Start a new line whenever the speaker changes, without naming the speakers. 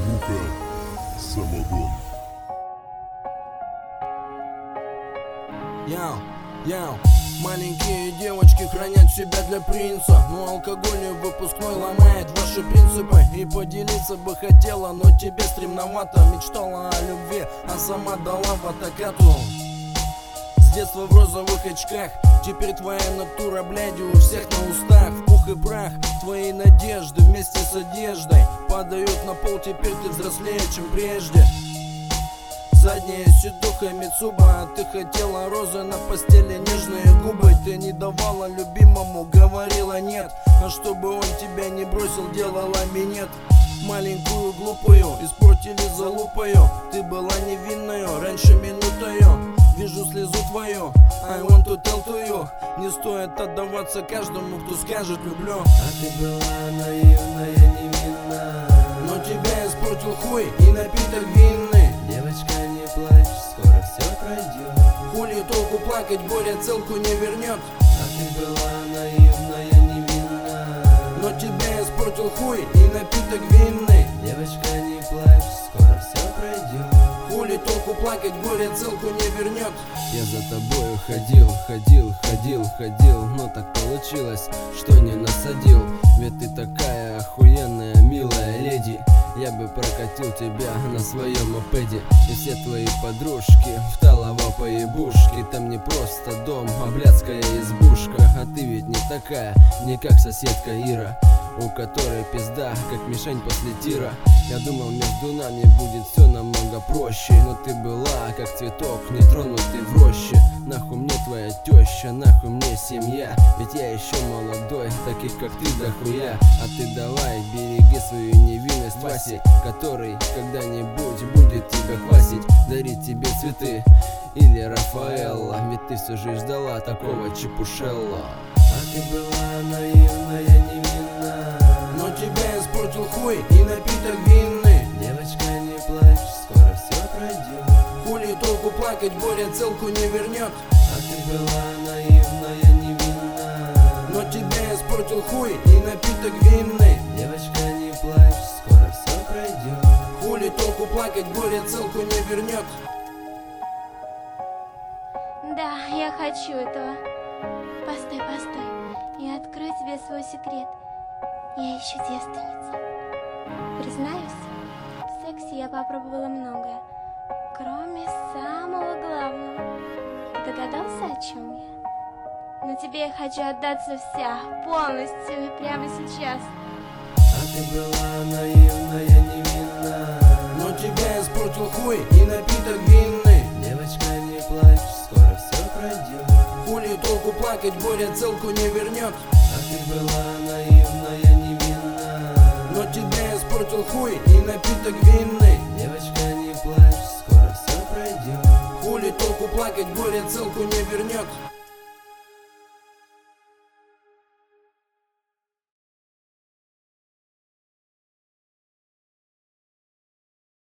Муха, самогон.
Яу, маленькие девочки хранят себя для принца, но алкоголь и выпускной ломает ваши принципы. И поделиться бы хотела, но тебе стремновато. Мечтала о любви, а сама дала в атакату. С детства в розовых очках, теперь твоя натура блядью у всех на устах. В пух и прах твои надежды вместе с одеждой падают на пол, теперь ты взрослее, чем прежде. Задняя сидуха Мицуба, ты хотела розы на постели, нежные губы. Ты не давала любимому, говорила нет, а чтобы он тебя не бросил, делала минет. Маленькую глупую испортили залупою, ты была невинною, раньше минутою. Вижу слезу твою, I want to tell to you. Не стоит отдаваться каждому, кто скажет люблю.
А ты была наивная, невинна,
но тебя испортил хуй и напиток винный.
Девочка, не плачь, скоро все пройдет.
Хули толку плакать, горе целку не вернет.
А ты была наивная, невинна,
но тебя испортил хуй и напиток винный.
Девочка, не плачь, скоро все пройдет.
Хули толку плакать, горе целку не вернет.
Я за тобою ходил, но так получилось, что не насадил. Ведь ты такая охуенная, милая леди. Я бы прокатил тебя на своем мопеде. И все твои подружки в Талово поебушки. Там не просто дом, а блядская избушка. А ты ведь не такая, не как соседка Ира, у которой пизда, как мишень после тира. Я думал, между нами будет все намного проще, но ты была, как цветок, не тронутый в роще. Нахуй мне твоя теща, нахуй мне семья, ведь я еще молодой, таких как ты дохуя. А ты давай, береги свою невинность Васи, который когда-нибудь будет тебя хвастить, дарить тебе цветы или Рафаэлла. Ведь ты все же ждала такого чепушелла. А ты была наивная, невинна,
но тебя испортил хуй и напиток винный.
Девочка, не плачь, скоро все пройдет.
Хули толку плакать, горе целку не вернет.
А ты была наивная, невинна,
но тебя испортил хуй и напиток винный.
Девочка, не плачь, скоро все пройдет.
Хули толку плакать, горе целку не вернет.
Да, я хочу этого. Постой. Я открою тебе свой секрет. Я еще девственница. Признаюсь, в сексе я попробовала многое, кроме самого главного. Ты догадался, о чем я? Но тебе я хочу отдаться вся, полностью и прямо сейчас.
А ты была наивная, невинна,
но тебя испортил хуй и напиток винный.
Девочка, не плачь, скоро все пройдет.
Хули толку плакать, горе целку не вернет.
А ты была наивная, невинна,
но тебя испортил хуй и напиток винный.
Девочка, не плачь, скоро все пройдет.
Хули толку плакать, горе целку не вернет.